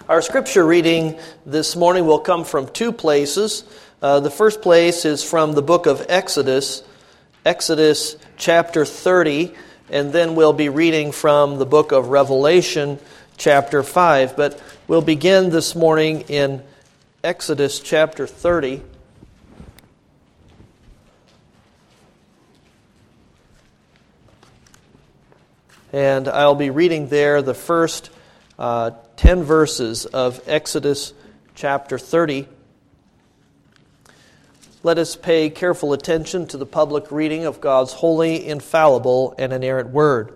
Our scripture reading this morning will come from two places. The first place is from the book of Exodus, Exodus chapter 30, and then we'll be reading from the book of Revelation chapter 5. But we'll begin this morning in Exodus chapter 30. And I'll be reading there the first 10 verses of Exodus chapter 30. Let us pay careful attention to the public reading of God's holy, infallible, and inerrant word.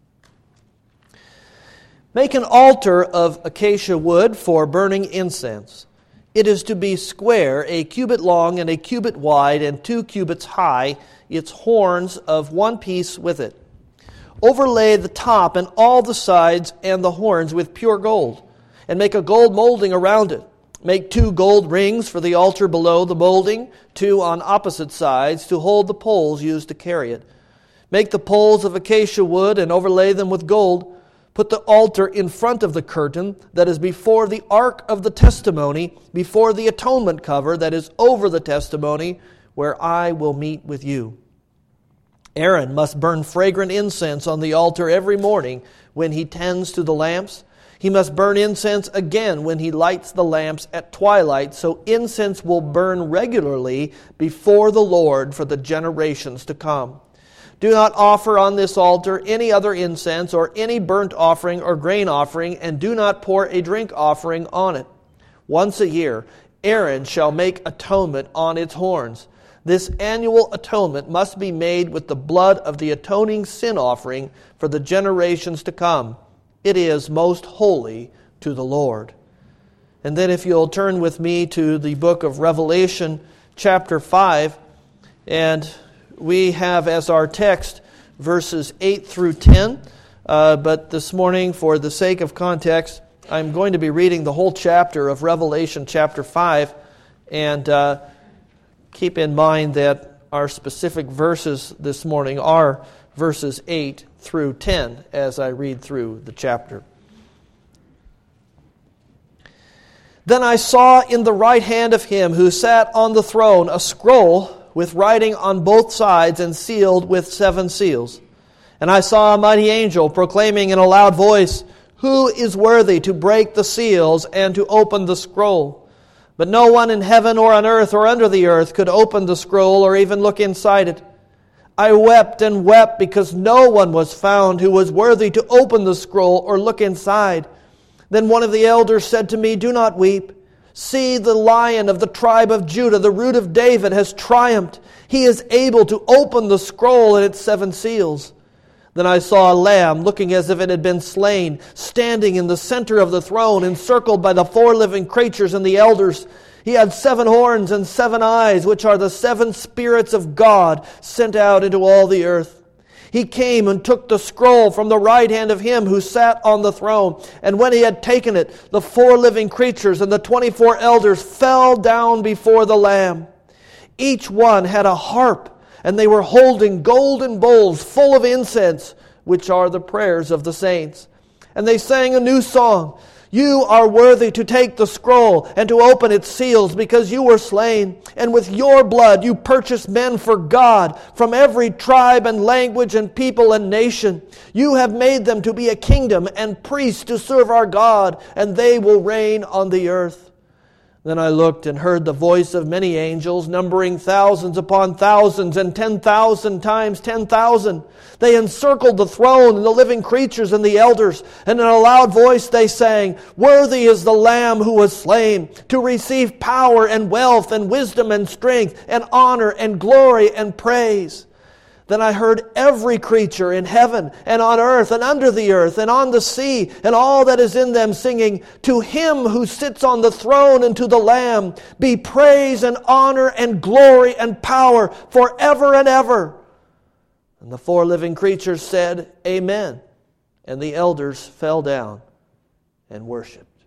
Make an altar of acacia wood for burning incense. It is to be square, a cubit long and a cubit wide, and 2 cubits high, its horns of one piece with it. Overlay the top and all the sides and the horns with pure gold, and make a gold molding around it. Make 2 gold rings for the altar below the molding, 2 on opposite sides, to hold the poles used to carry it. Make the poles of acacia wood and overlay them with gold. Put the altar in front of the curtain that is before the ark of the testimony, before the atonement cover that is over the testimony, where I will meet with you. Aaron must burn fragrant incense on the altar every morning when he tends to the lamps. He must burn incense again when he lights the lamps at twilight, so incense will burn regularly before the Lord for the generations to come. Do not offer on this altar any other incense or any burnt offering or grain offering, and do not pour a drink offering on it. Once a year, Aaron shall make atonement on its horns. This annual atonement must be made with the blood of the atoning sin offering for the generations to come. It is most holy to the Lord. And then if you'll turn with me to the book of Revelation chapter 5, and we have as our text verses 8 through 10, but this morning, for the sake of context, I'm going to be reading the whole chapter of Revelation chapter 5, and keep in mind that our specific verses this morning are verses 8 through 10 as I read through the chapter. Then I saw in the right hand of him who sat on the throne a scroll with writing on both sides and sealed with 7 seals. And I saw a mighty angel proclaiming in a loud voice, "Who is worthy to break the seals and to open the scroll?" But no one in heaven or on earth or under the earth could open the scroll or even look inside it. I wept and wept because no one was found who was worthy to open the scroll or look inside. Then one of the elders said to me, "Do not weep. See, the Lion of the tribe of Judah, the Root of David, has triumphed. He is able to open the scroll and its 7 seals." Then I saw a lamb, looking as if it had been slain, standing in the center of the throne, encircled by the 4 living creatures and the elders. He had 7 horns and 7 eyes, which are the 7 spirits of God sent out into all the earth. He came and took the scroll from the right hand of him who sat on the throne. And when he had taken it, the 4 living creatures and the 24 elders fell down before the Lamb. Each one had a harp, and they were holding golden bowls full of incense, which are the prayers of the saints. And they sang a new song. "You are worthy to take the scroll and to open its seals, because you were slain, and with your blood you purchased men for God from every tribe and language and people and nation. You have made them to be a kingdom and priests to serve our God, and they will reign on the earth." Then I looked and heard the voice of many angels, numbering thousands upon thousands and 10,000 times 10,000. They encircled the throne and the living creatures and the elders, and in a loud voice they sang, "Worthy is the Lamb who was slain, to receive power and wealth and wisdom and strength and honor and glory and praise." Then I heard every creature in heaven and on earth and under the earth and on the sea and all that is in them singing, "To him who sits on the throne and to the Lamb be praise and honor and glory and power forever and ever." And the 4 living creatures said, "Amen." And the elders fell down and worshipped.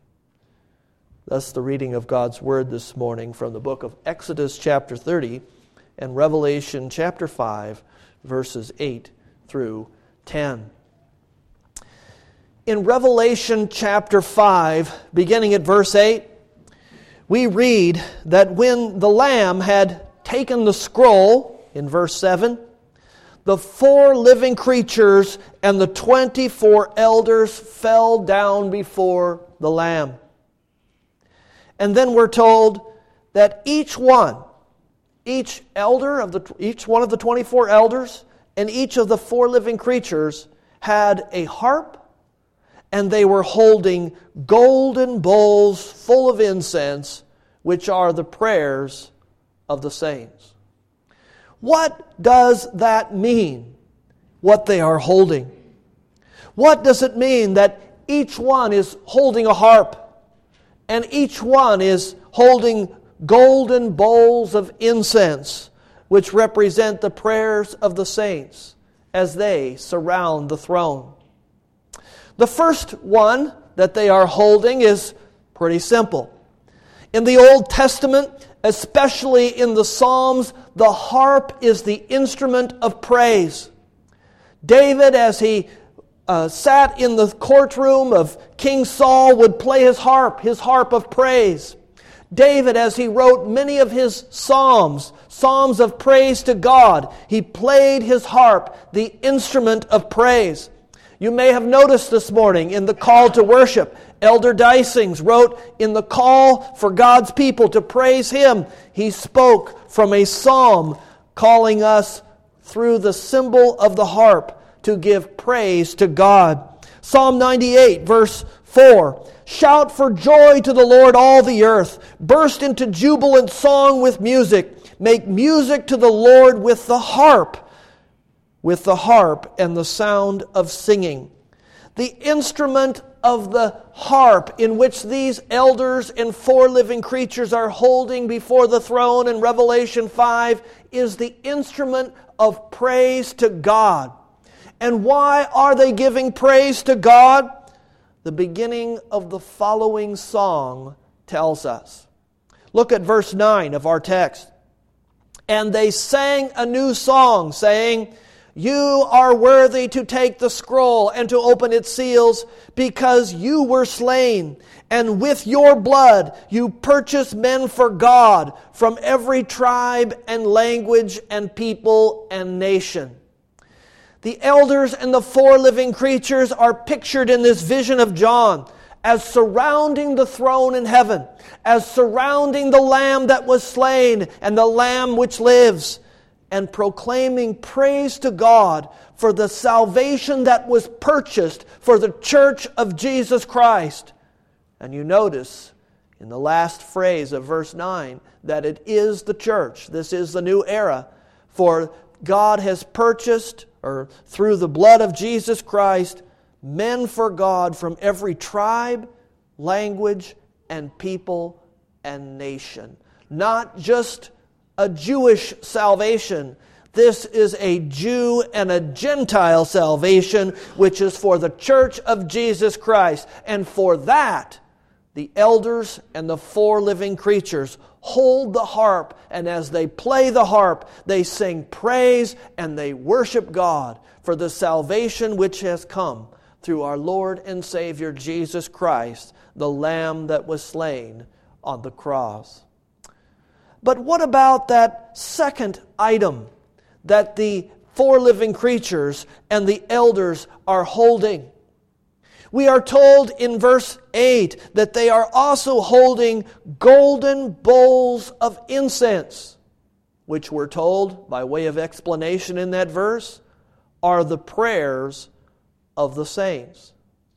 Thus the reading of God's Word this morning from the book of Exodus chapter 30 and Revelation chapter 5, verses 8 through 10. In Revelation chapter 5, beginning at verse 8, we read that when the Lamb had taken the scroll, in verse 7, the 4 living creatures and the 24 elders fell down before the Lamb. And then we're told that each one of the 24 elders and each of the 4 living creatures had a harp, and they were holding golden bowls full of incense, which are the prayers of the saints. What does that mean, what they are holding? What does it mean that each one is holding a harp and each one is holding golden bowls of incense, which represent the prayers of the saints as they surround the throne? The first one that they are holding is pretty simple. In the Old Testament, especially in the Psalms, the harp is the instrument of praise. David, as he sat in the courtroom of King Saul, would play his harp of praise. David, as he wrote many of his psalms of praise to God, he played his harp, the instrument of praise. You may have noticed this morning in the call to worship, Elder Dysings wrote in the call for God's people to praise Him, he spoke from a psalm calling us through the symbol of the harp to give praise to God. Psalm 98, verse 4, "Shout for joy to the Lord, all the earth. Burst into jubilant song with music. Make music to the Lord with the harp and the sound of singing." The instrument of the harp in which these elders and 4 living creatures are holding before the throne in Revelation 5 is the instrument of praise to God. And why are they giving praise to God? The beginning of the following song tells us. Look at verse 9 of our text. "And they sang a new song, saying, 'You are worthy to take the scroll and to open its seals, because you were slain, and with your blood you purchased men for God from every tribe and language and people and nation.'" The elders and the 4 living creatures are pictured in this vision of John as surrounding the throne in heaven, as surrounding the Lamb that was slain and the Lamb which lives, and proclaiming praise to God for the salvation that was purchased for the church of Jesus Christ. And you notice in the last phrase of verse 9 that it is the church. This is the new era. For God has purchased, or through the blood of Jesus Christ, men for God from every tribe, language, and people and nation. Not just a Jewish salvation. This is a Jew and a Gentile salvation, which is for the church of Jesus Christ. And for that, the elders and the 4 living creatures hold the harp, and as they play the harp, they sing praise and they worship God for the salvation which has come through our Lord and Savior Jesus Christ, the Lamb that was slain on the cross. But what about that second item that the 4 living creatures and the elders are holding? We are told in verse 8 that they are also holding golden bowls of incense, which we're told, by way of explanation in that verse, are the prayers of the saints.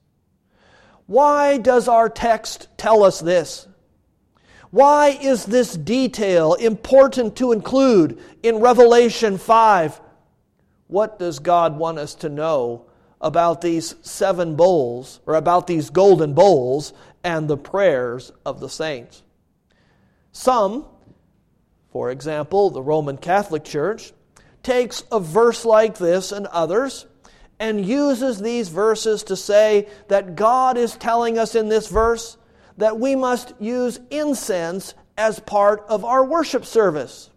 Why does our text tell us this? Why is this detail important to include in Revelation 5? What does God want us to know about these 7 bowls, or about these golden bowls and the prayers of the saints? Some, for example, the Roman Catholic Church, takes a verse like this and others and uses these verses to say that God is telling us in this verse that we must use incense as part of our worship service.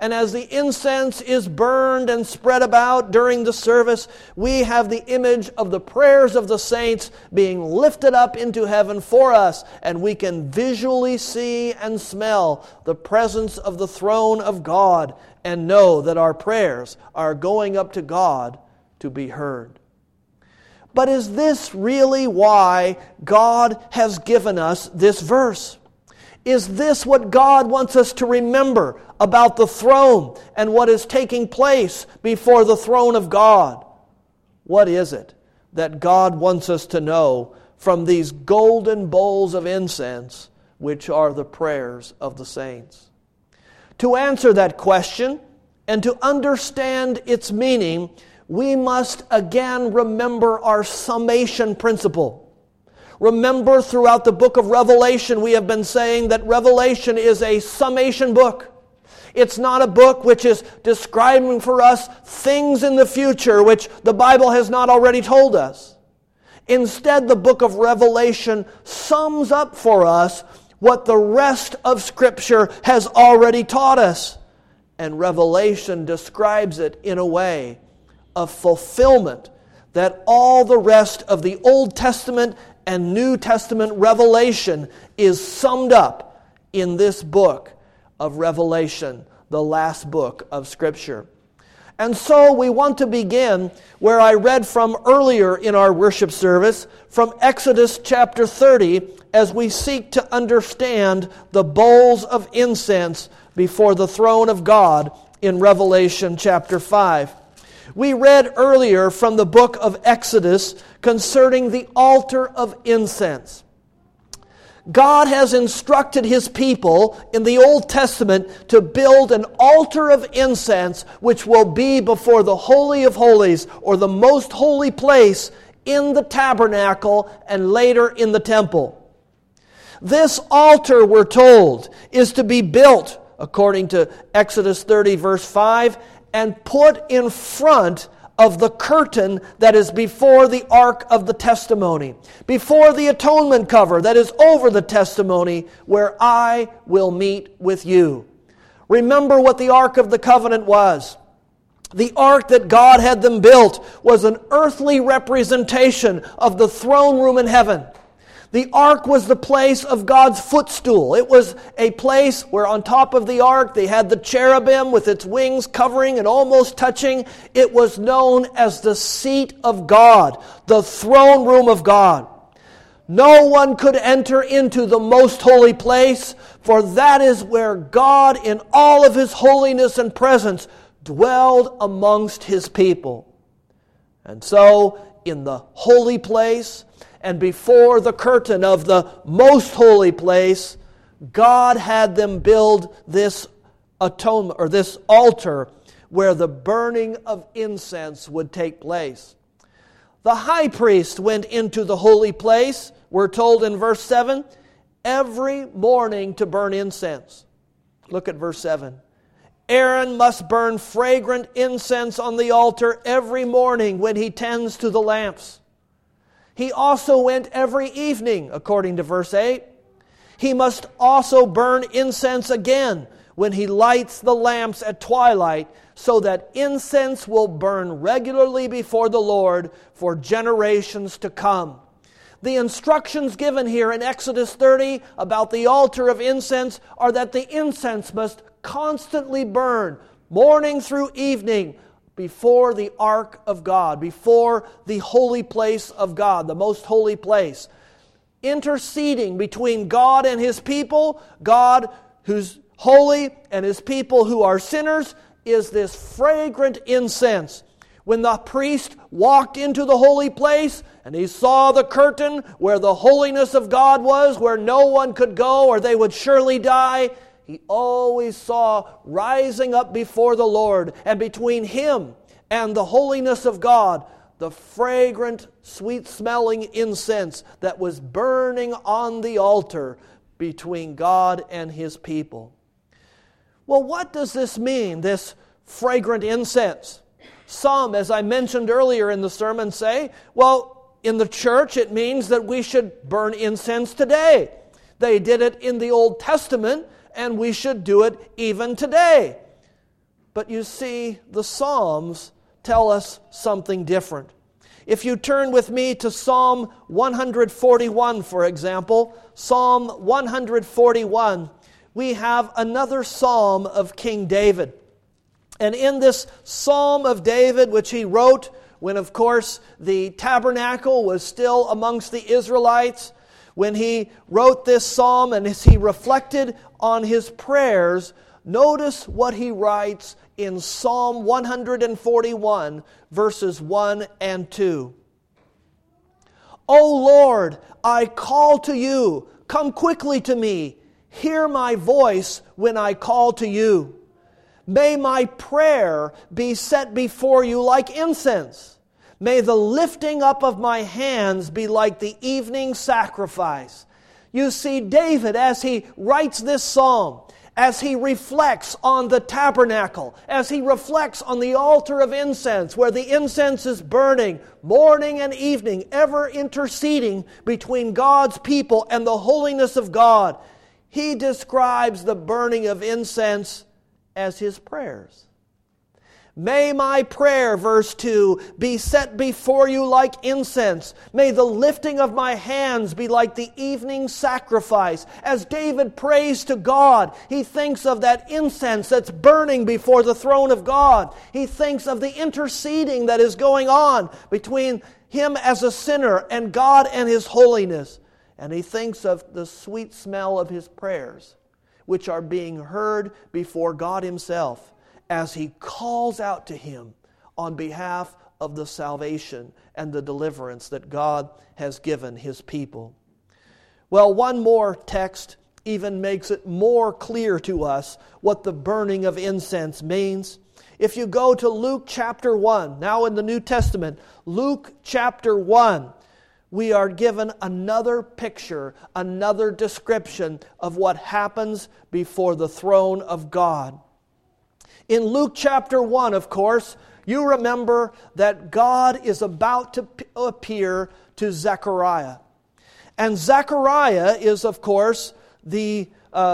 And as the incense is burned and spread about during the service, we have the image of the prayers of the saints being lifted up into heaven for us, and we can visually see and smell the presence of the throne of God and know that our prayers are going up to God to be heard. But is this really why God has given us this verse? Is this what God wants us to remember about the throne and what is taking place before the throne of God? What is it that God wants us to know from these golden bowls of incense, which are the prayers of the saints? To answer that question and to understand its meaning, we must again remember our summation principle. Remember, throughout the book of Revelation, we have been saying that Revelation is a summation book. It's not a book which is describing for us things in the future which the Bible has not already told us. Instead, the book of Revelation sums up for us what the rest of Scripture has already taught us. And Revelation describes it in a way of fulfillment that all the rest of the Old Testament and New Testament revelation is summed up in this book of Revelation, the last book of Scripture. And so we want to begin where I read from earlier in our worship service, from Exodus chapter 30, as we seek to understand the bowls of incense before the throne of God in Revelation chapter 5. We read earlier from the book of Exodus concerning the altar of incense. God has instructed His people in the Old Testament to build an altar of incense which will be before the Holy of Holies, or the most holy place in the tabernacle and later in the temple. This altar, we're told, is to be built, according to Exodus 30 verse 5, and put in front of the curtain that is before the Ark of the Testimony, before the atonement cover that is over the testimony, where I will meet with you. Remember what the Ark of the Covenant was. The ark that God had them built was an earthly representation of the throne room in heaven. The ark was the place of God's footstool. It was a place where on top of the ark they had the cherubim with its wings covering and almost touching. It was known as the seat of God, the throne room of God. No one could enter into the most holy place, for that is where God in all of His holiness and presence dwelled amongst His people. And so, in the holy place, and before the curtain of the most holy place, God had them build this atonement, or this altar, where the burning of incense would take place. The high priest went into the holy place, we're told in verse 7, every morning to burn incense. Look at verse 7. Aaron must burn fragrant incense on the altar every morning when he tends to the lamps. He also went every evening, according to verse 8. He must also burn incense again when he lights the lamps at twilight, so that incense will burn regularly before the Lord for generations to come. The instructions given here in Exodus 30 about the altar of incense are that the incense must constantly burn, morning through evening, before the ark of God, before the holy place of God, the most holy place, interceding between God and His people. God who's holy and His people who are sinners is this fragrant incense. When the priest walked into the holy place and he saw the curtain where the holiness of God was, where no one could go or they would surely die, he always saw rising up before the Lord, and between him and the holiness of God, the fragrant, sweet-smelling incense that was burning on the altar between God and His people. Well, what does this mean, this fragrant incense? Some, as I mentioned earlier in the sermon, say, well, in the church it means that we should burn incense today. They did it in the Old Testament, and we should do it even today. But you see, the Psalms tell us something different. If you turn with me to Psalm 141, for example, Psalm 141, we have another psalm of King David. And in this Psalm of David, which he wrote when, of course, the tabernacle was still amongst the Israelites, when he wrote this psalm and as he reflected on his prayers, notice what he writes in Psalm 141, verses 1 and 2. O Lord, I call to you. Come quickly to me. Hear my voice when I call to you. May my prayer be set before you like incense. May the lifting up of my hands be like the evening sacrifice. You see, David, as he writes this psalm, as he reflects on the tabernacle, as he reflects on the altar of incense, where the incense is burning morning and evening, ever interceding between God's people and the holiness of God, he describes the burning of incense as his prayers. May my prayer, verse 2, be set before you like incense. May the lifting of my hands be like the evening sacrifice. As David prays to God, he thinks of that incense that's burning before the throne of God. He thinks of the interceding that is going on between him as a sinner and God and His holiness. And he thinks of the sweet smell of his prayers, which are being heard before God Himself, as He calls out to Him on behalf of the salvation and the deliverance that God has given His people. Well, one more text even makes it more clear to us what the burning of incense means. If you go to Luke chapter 1, now in the New Testament, Luke chapter 1, we are given another picture, another description of what happens before the throne of God. In Luke chapter 1, of course, you remember that God is about to appear to Zechariah. And Zechariah is, of course, the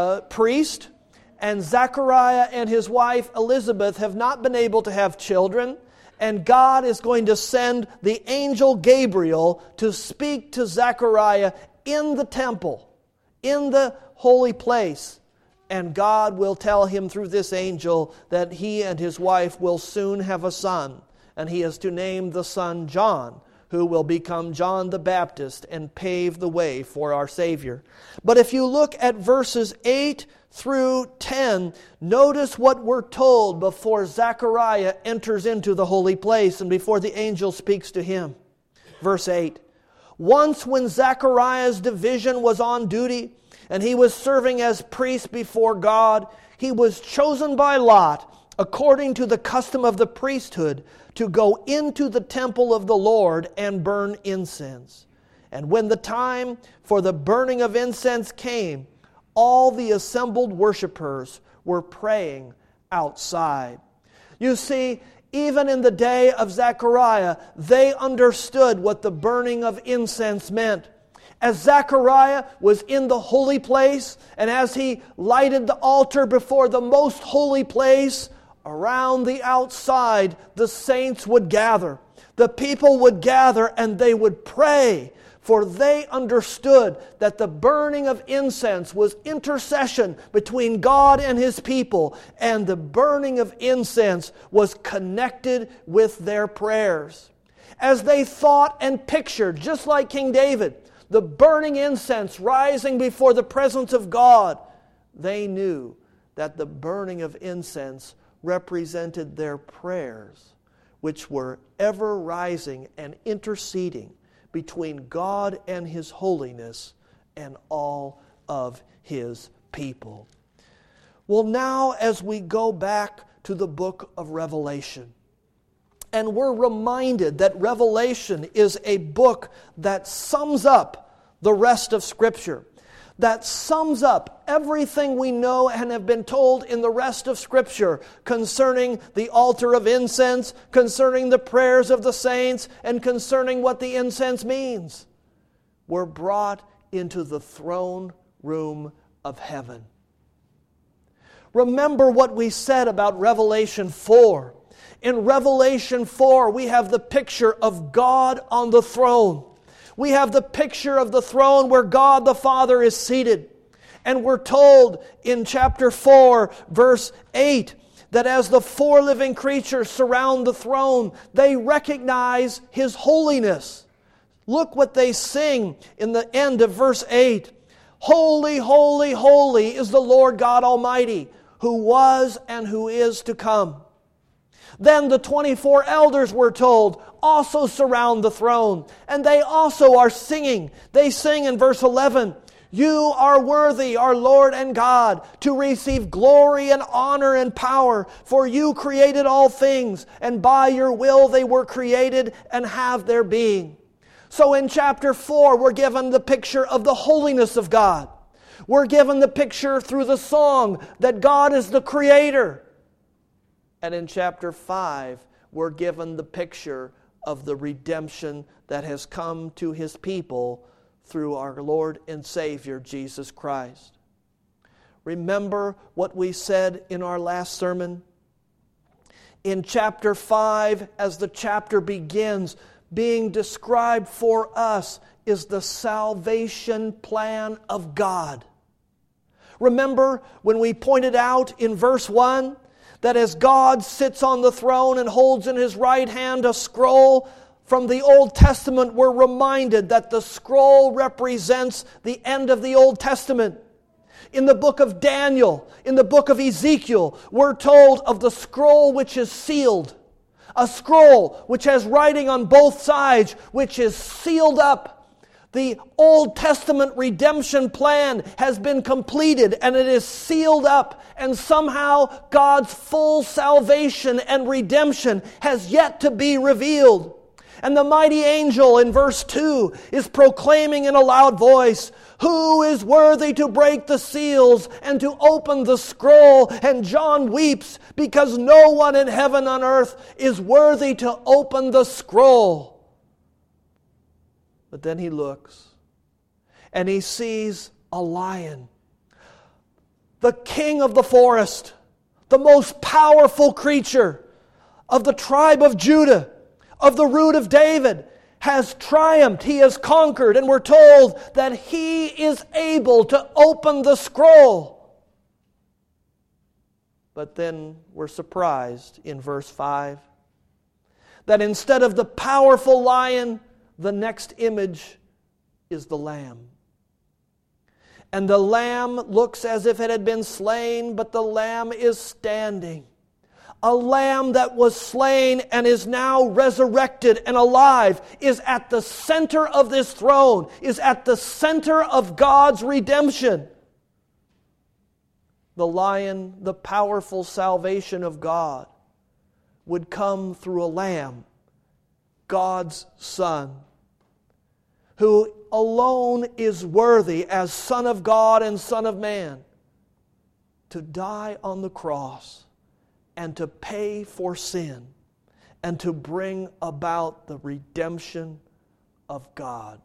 priest. And Zechariah and his wife Elizabeth have not been able to have children. And God is going to send the angel Gabriel to speak to Zechariah in the temple, in the holy place. And God will tell him through this angel that he and his wife will soon have a son. And he is to name the son John, who will become John the Baptist and pave the way for our Savior. But if you look at verses 8 through 10, notice what we're told before Zechariah enters into the holy place and before the angel speaks to him. Verse 8, once when Zechariah's division was on duty, and he was serving as priest before God, he was chosen by lot, according to the custom of the priesthood, to go into the temple of the Lord and burn incense. And when the time for the burning of incense came, all the assembled worshipers were praying outside. You see, even in the day of Zechariah, they understood what the burning of incense meant. As Zechariah was in the holy place, and as he lighted the altar before the most holy place, around the outside the saints would gather. The people would gather and they would pray, for they understood that the burning of incense was intercession between God and His people, and the burning of incense was connected with their prayers. As they thought and pictured, just like King David, the burning incense rising before the presence of God, they knew that the burning of incense represented their prayers, which were ever rising and interceding between God and His holiness and all of His people. Well, now as we go back to the book of Revelation, and we're reminded that Revelation is a book that sums up the rest of Scripture, that sums up everything we know and have been told in the rest of Scripture concerning the altar of incense, concerning the prayers of the saints, and concerning what the incense means. We're brought into the throne room of heaven. Remember what we said about Revelation 4. In Revelation 4, we have the picture of God on the throne. We have the picture of the throne where God the Father is seated. And we're told in chapter 4, verse 8, that as the four living creatures surround the throne, they recognize His holiness. Look what they sing in the end of verse 8. Holy, holy, holy is the Lord God Almighty, who was and who is to come. Then the 24 elders, we're told, also surround the throne, and they also are singing. They sing in verse 11, You are worthy, our Lord and God, to receive glory and honor and power, for you created all things, and by your will they were created and have their being. So in chapter 4, we're given the picture of the holiness of God. We're given the picture through the song that God is the Creator. And in chapter 5, we're given the picture of the redemption that has come to His people through our Lord and Savior, Jesus Christ. Remember what we said in our last sermon? In chapter 5, as the chapter begins, being described for us is the salvation plan of God. Remember when we pointed out in verse 1 that as God sits on the throne and holds in His right hand a scroll from the Old Testament, we're reminded that the scroll represents the end of the Old Testament. In the book of Daniel, in the book of Ezekiel, we're told of the scroll which is sealed. A scroll which has writing on both sides, which is sealed up. The Old Testament redemption plan has been completed and it is sealed up. And somehow God's full salvation and redemption has yet to be revealed. And the mighty angel in verse 2 is proclaiming in a loud voice, Who is worthy to break the seals and to open the scroll? And John weeps because no one in heaven and earth is worthy to open the scroll. But then he looks and he sees a lion, the king of the forest, the most powerful creature of the tribe of Judah, of the root of David, has triumphed. He has conquered, and we're told that He is able to open the scroll. But then we're surprised in verse 5 that instead of the powerful lion, the next image is the lamb. And the lamb looks as if it had been slain, but the lamb is standing. A lamb that was slain and is now resurrected and alive is at the center of this throne, is at the center of God's redemption. The lion, the powerful salvation of God, would come through a lamb, God's Son, who alone is worthy as Son of God and Son of Man to die on the cross and to pay for sin, and to bring about the redemption of God.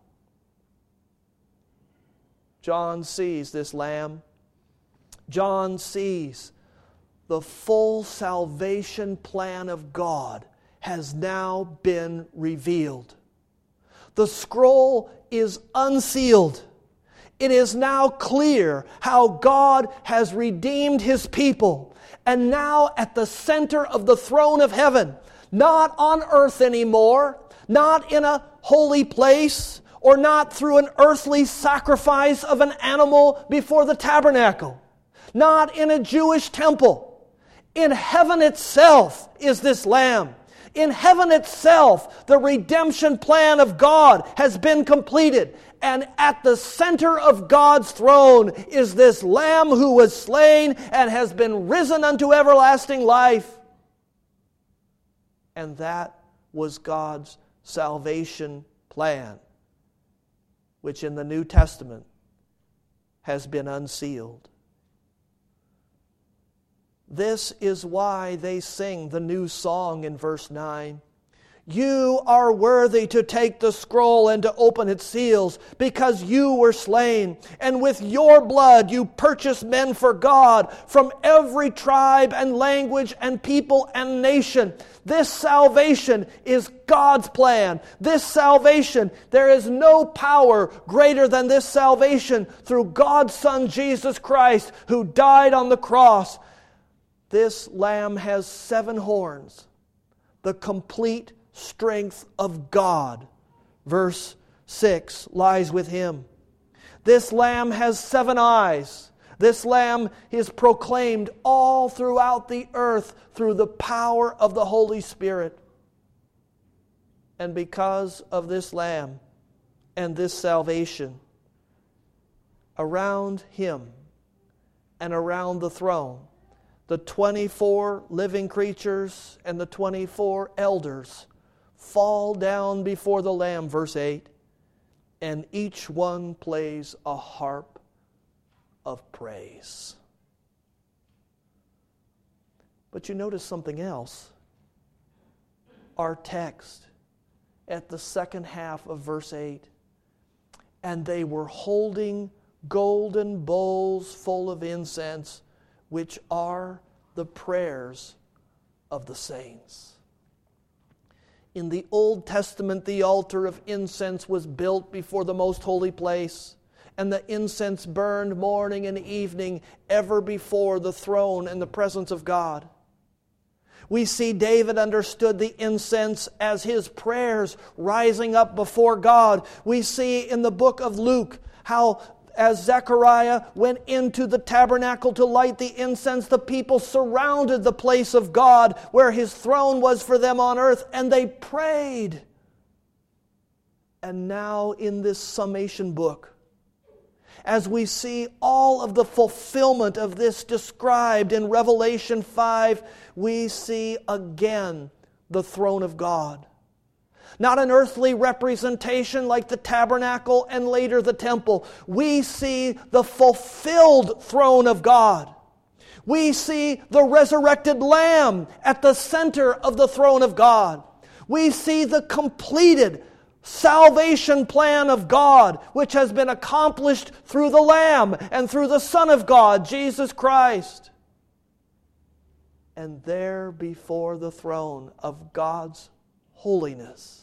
John sees this lamb. John sees the full salvation plan of God has now been revealed. The scroll is unsealed. It is now clear how God has redeemed His people. And now at the center of the throne of heaven, not on earth anymore, not in a holy place, or not through an earthly sacrifice of an animal before the tabernacle, not in a Jewish temple. In heaven itself is this lamb. In heaven itself, the redemption plan of God has been completed. And at the center of God's throne is this Lamb who was slain and has been risen unto everlasting life. And that was God's salvation plan, which in the New Testament has been unsealed. This is why they sing the new song in verse 9. You are worthy to take the scroll and to open its seals, because you were slain, and with your blood you purchased men for God from every tribe and language and people and nation. This salvation is God's plan. This salvation, there is no power greater than this salvation through God's Son Jesus Christ, who died on the cross. This lamb has 7 horns, the complete strength of God. Verse 6 lies with him. This lamb has 7 eyes. This lamb is proclaimed all throughout the earth through the power of the Holy Spirit. And because of this lamb and this salvation, around him and around the throne, the 24 living creatures and the 24 elders fall down before the Lamb, verse 8, and each one plays a harp of praise. But you notice something else. Our text at the second half of verse 8, and they were holding golden bowls full of incense, which are the prayers of the saints. In the Old Testament, the altar of incense was built before the most holy place, and the incense burned morning and evening ever before the throne and the presence of God. We see David understood the incense as his prayers rising up before God. We see in the book of Luke how as Zechariah went into the tabernacle to light the incense, the people surrounded the place of God where his throne was for them on earth, and they prayed. And now in this summation book, as we see all of the fulfillment of this described in Revelation 5, we see again the throne of God. Not an earthly representation like the tabernacle and later the temple. We see the fulfilled throne of God. We see the resurrected Lamb at the center of the throne of God. We see the completed salvation plan of God, which has been accomplished through the Lamb and through the Son of God, Jesus Christ. And there before the throne of God's holiness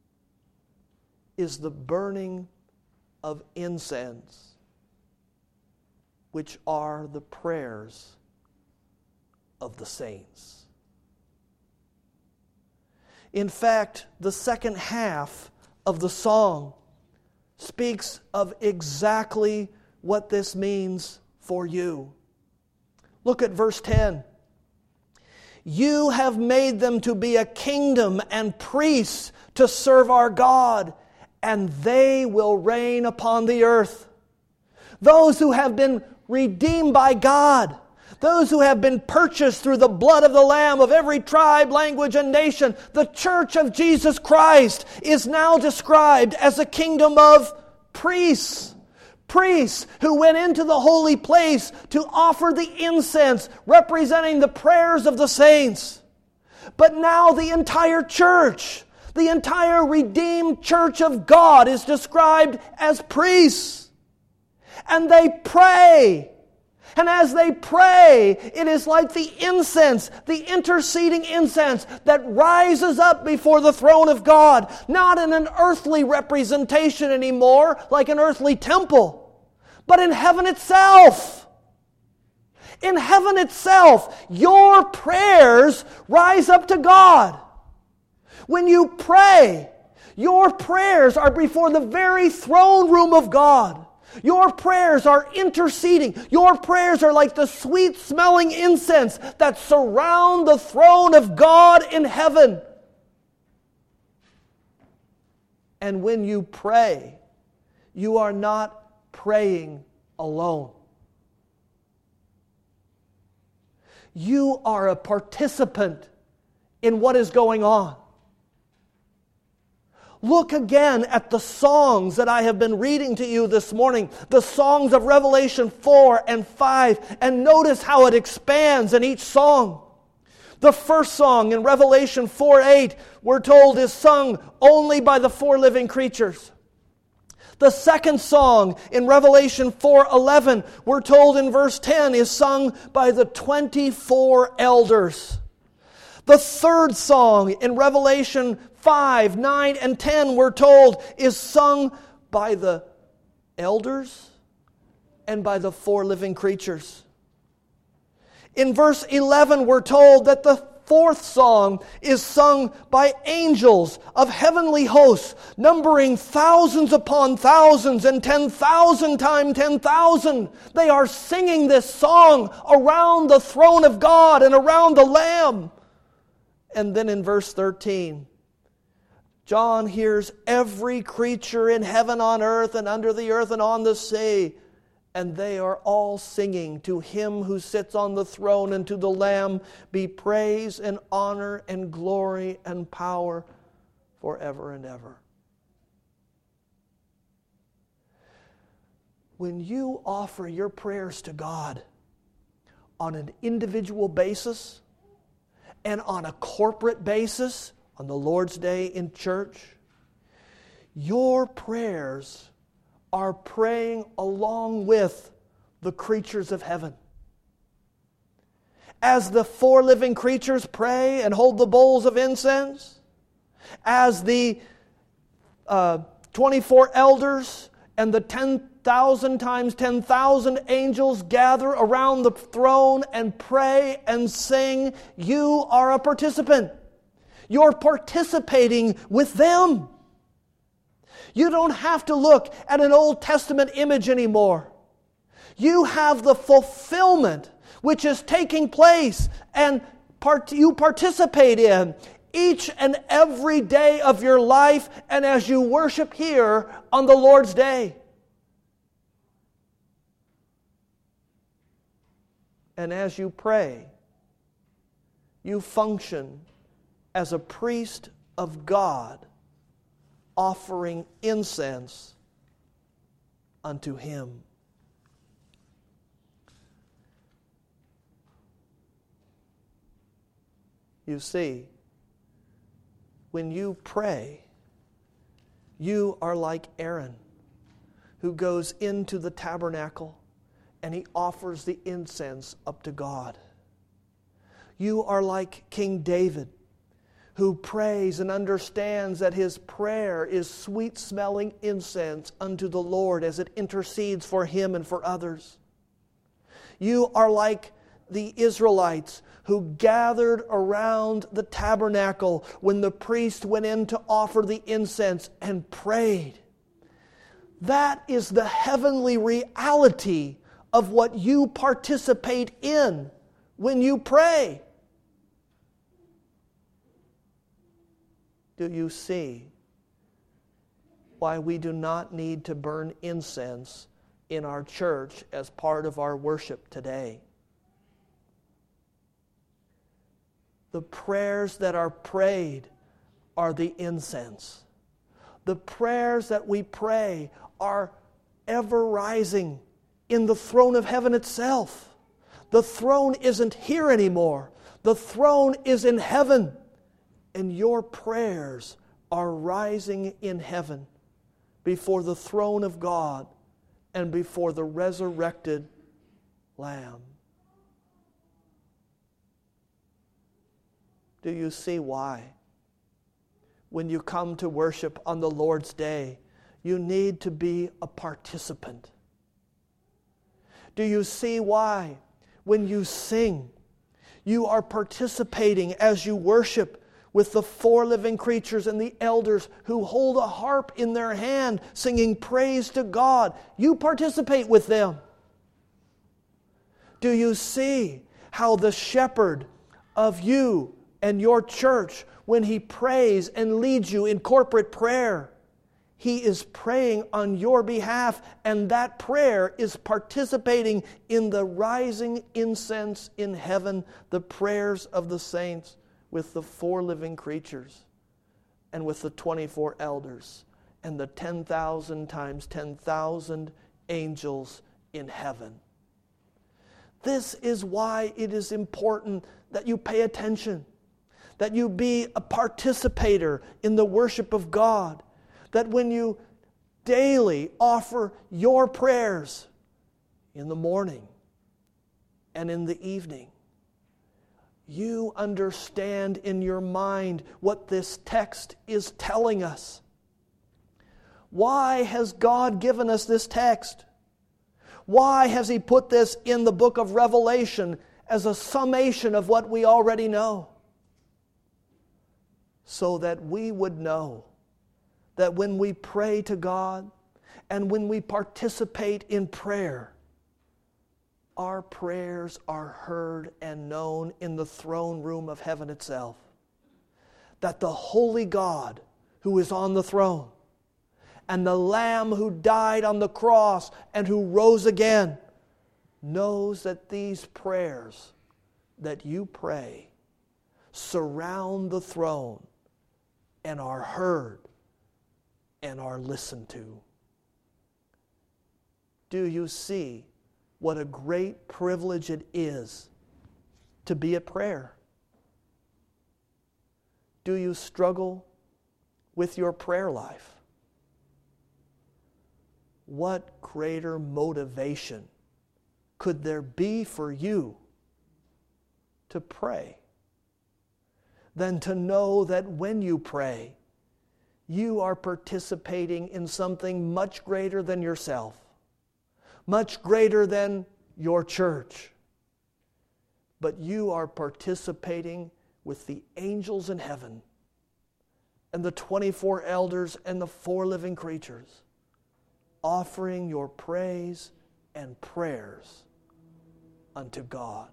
is the burning of incense, which are the prayers of the saints. In fact, the second half of the song speaks of exactly what this means for you. Look at verse 10. You have made them to be a kingdom and priests to serve our God, and they will reign upon the earth. Those who have been redeemed by God, those who have been purchased through the blood of the Lamb of every tribe, language, and nation, the church of Jesus Christ is now described as a kingdom of priests. Priests who went into the holy place to offer the incense representing the prayers of the saints. But now the entire church, the entire redeemed church of God is described as priests. And they pray. And as they pray, it is like the incense, the interceding incense that rises up before the throne of God, not in an earthly representation anymore, like an earthly temple, but in heaven itself. In heaven itself, your prayers rise up to God. When you pray, your prayers are before the very throne room of God. Your prayers are interceding. Your prayers are like the sweet-smelling incense that surround the throne of God in heaven. And when you pray, you are not praying alone. You are a participant in what is going on. Look again at the songs that I have been reading to you this morning, the songs of Revelation 4 and 5, and notice how it expands in each song. The first song in Revelation 4:8, we're told, is sung only by the four living creatures. The second song in Revelation 4:11, we're told in verse 10, is sung by the 24 elders. The third song in Revelation 5, 9, and 10, we're told, is sung by the elders and by the four living creatures. In verse 11, we're told that the fourth song is sung by angels of heavenly hosts, numbering thousands upon thousands and 10,000 times 10,000. They are singing this song around the throne of God and around the Lamb. And then in verse 13, John hears every creature in heaven, on earth, and under the earth, and on the sea. And they are all singing, to Him who sits on the throne and to the Lamb be praise and honor and glory and power forever and ever. When you offer your prayers to God on an individual basis and on a corporate basis, on the Lord's Day in church, your prayers are praying along with the creatures of heaven. As the four living creatures pray and hold the bowls of incense, as the 24 elders and the 10,000 times 10,000 angels gather around the throne and pray and sing, you are a participant. You're participating with them. You don't have to look at an Old Testament image anymore. You have the fulfillment which is taking place and you participate in each and every day of your life and as you worship here on the Lord's Day. And as you pray, you function as a priest of God, offering incense unto Him. You see, when you pray, you are like Aaron, who goes into the tabernacle and he offers the incense up to God. You are like King David, who prays and understands that his prayer is sweet-smelling incense unto the Lord as it intercedes for him and for others. You are like the Israelites who gathered around the tabernacle when the priest went in to offer the incense and prayed. That is the heavenly reality of what you participate in when you pray. Do you see why we do not need to burn incense in our church as part of our worship today? The prayers that are prayed are the incense. The prayers that we pray are ever rising in the throne of heaven itself. The throne isn't here anymore. The throne is in heaven. And your prayers are rising in heaven before the throne of God and before the resurrected Lamb. Do you see why? When you come to worship on the Lord's Day, you need to be a participant. Do you see why? When you sing, you are participating as you worship with the four living creatures and the elders who hold a harp in their hand, singing praise to God. You participate with them. Do you see how the shepherd of you and your church, when he prays and leads you in corporate prayer, he is praying on your behalf, and that prayer is participating in the rising incense in heaven, the prayers of the saints with the four living creatures and with the 24 elders and the 10,000 times 10,000 angels in heaven. This is why it is important that you pay attention, that you be a participator in the worship of God, that when you daily offer your prayers in the morning and in the evening, you understand in your mind what this text is telling us. Why has God given us this text? Why has He put this in the book of Revelation as a summation of what we already know? So that we would know that when we pray to God and when we participate in prayer, our prayers are heard and known in the throne room of heaven itself. That the holy God who is on the throne and the Lamb who died on the cross and who rose again knows that these prayers that you pray surround the throne and are heard and are listened to. Do you see what a great privilege it is to be at prayer? Do you struggle with your prayer life? What greater motivation could there be for you to pray than to know that when you pray, you are participating in something much greater than yourself, much greater than your church, but you are participating with the angels in heaven and the 24 elders and the 4 living creatures, offering your praise and prayers unto God.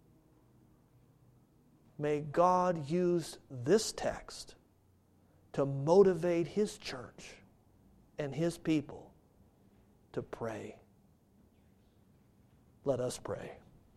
May God use this text to motivate His church and His people to pray. Let us pray.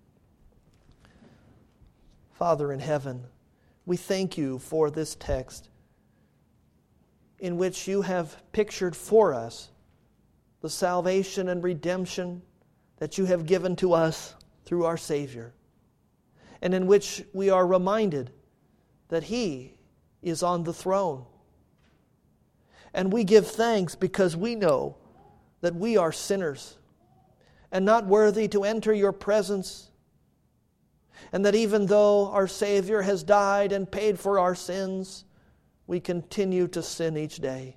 Father in heaven, we thank You for this text in which You have pictured for us the salvation and redemption that You have given to us through our Savior, and in which we are reminded that He is on the throne. And we give thanks because we know that we are sinners and not worthy to enter Your presence, and that even though our Savior has died and paid for our sins, we continue to sin each day.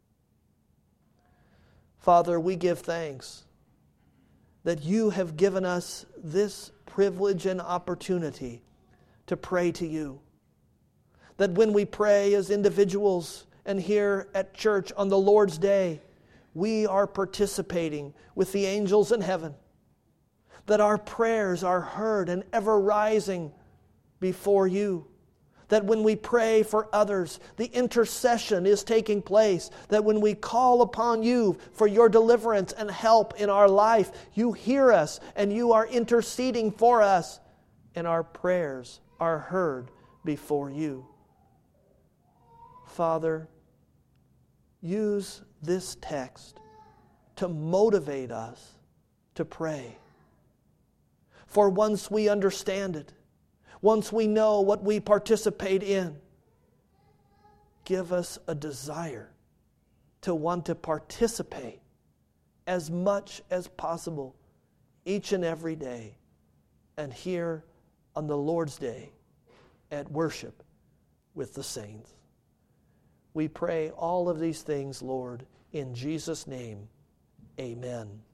Father, we give thanks that You have given us this privilege and opportunity to pray to You. That when we pray as individuals and here at church on the Lord's Day, we are participating with the angels in heaven. That our prayers are heard and ever rising before You. That when we pray for others, the intercession is taking place. That when we call upon You for Your deliverance and help in our life, You hear us and You are interceding for us, and our prayers are heard before You. Father, use this text to motivate us to pray. For once we understand it, once we know what we participate in, give us a desire to want to participate as much as possible each and every day, and here on the Lord's Day at worship with the saints. We pray all of these things, Lord, in Jesus' name. Amen.